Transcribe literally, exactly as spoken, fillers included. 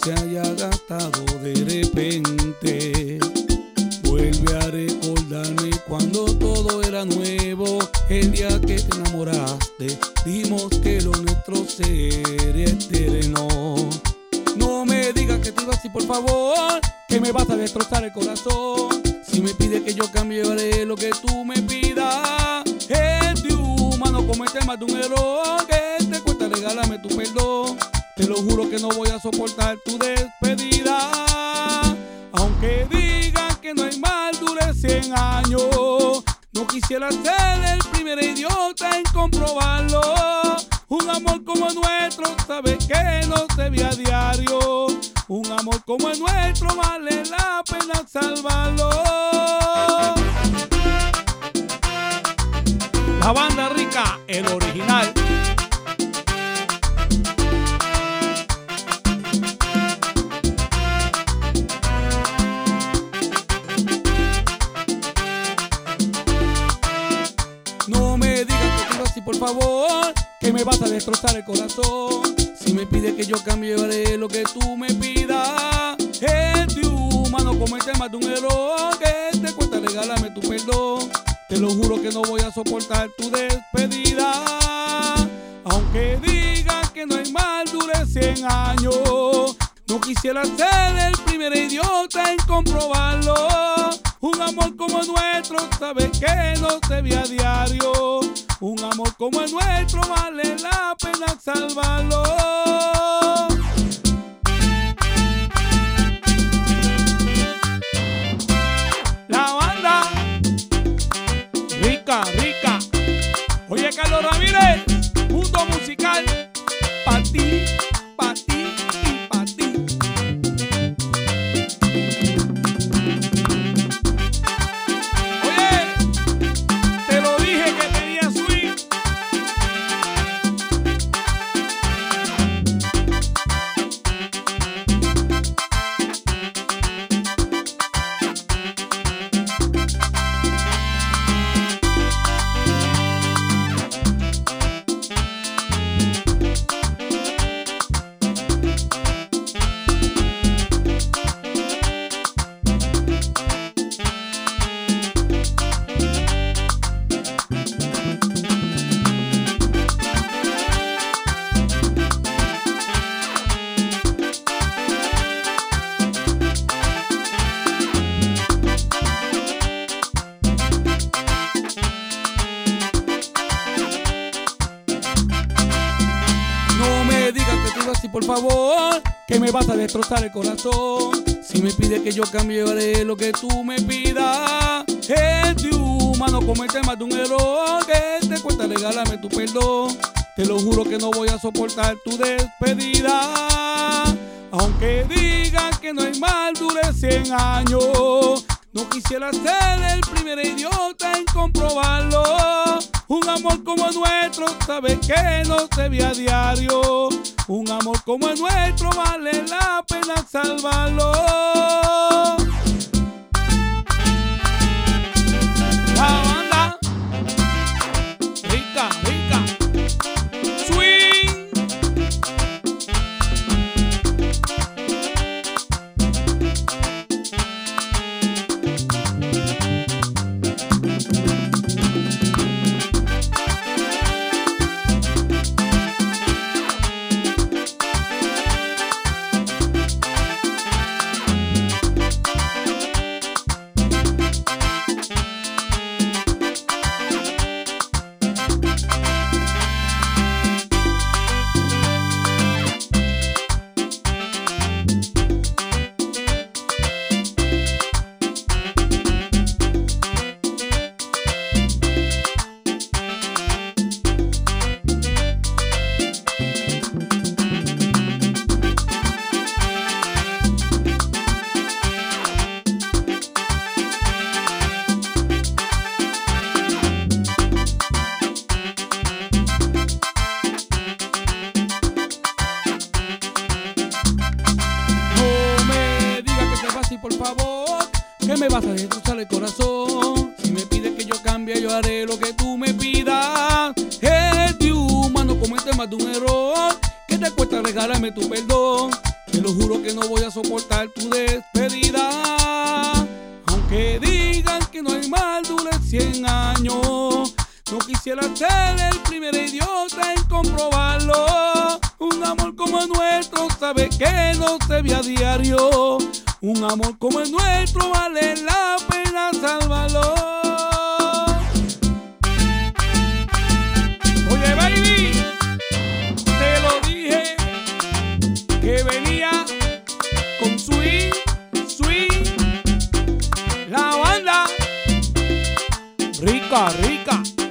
se haya gastado de repente. Vuelve a recordarme cuando todo era nuevo. El día que te enamoraste, dijimos que lo nuestro sería eterno. No me digas que te ibas así, por favor, que me vas a destrozar el corazón. Si me pides que yo cambie, yo haré lo que tú me pidas. Es de humano cometer más de un error. Que te cuesta, regálame tu perdón. Te lo juro que no voy a soportar tu despedida. Aunque digan que no hay mal, dure cien años. No quisiera ser el primer idiota en comprobarlo. Un amor como el nuestro, sabes que no se ve a diario. Un amor como el nuestro vale la pena salvarlo. La banda rica, el original. No me digas que te vas así, por favor, que me vas a destrozar el corazón. Si me pides que yo cambie, yo haré lo que tú me pidas. Es de humano cometer más de un error. Que te cuesta, regálame tu perdón. Te lo juro que no voy a soportar tu despedida. Aunque digan que no hay mal, dure cien años. No quisiera ser el primer idiota en comprobarlo. Un amor como el nuestro, sabes que no se ve a diario. Un amor como el nuestro vale la pena salvarlo. La banda rica, rica. Oye, Carlos Ramírez, Mundo Musical, pa' ti, pa' ti y pa' ti. Oye, te lo dije que tenía swing. Así, por favor, que me vas a destrozar el corazón. Si me pides que yo cambie, yo haré lo que tú me pidas. Es de humano cometer más de un error. Que te cuesta, regálame tu perdón. Te lo juro que no voy a soportar tu despedida. Aunque digan que no hay mal, dure cien años. No quisiera ser el primer idiota en comprobarlo. Un amor como el nuestro, sabes que no se ve a diario. Un amor como el nuestro vale la pena salvarlo. La banda rica, rica. Swing. Por favor, que me vas a destrozar el corazón. Si me pides que yo cambie, yo haré lo que tú me pidas. Es de humano cometer más de un error. Que te cuesta, regálame tu perdón. Te lo juro que no voy a soportar tu despedida. Aunque digan que no hay mal dure cien años, no quisiera ser el primer idiota en comprobarlo. Un amor como el nuestro sabe que no se ve a diario. Un amor como el nuestro vale la pena salvarlo. Oye, baby, te lo dije que venía con swing, swing, la banda rica, rica.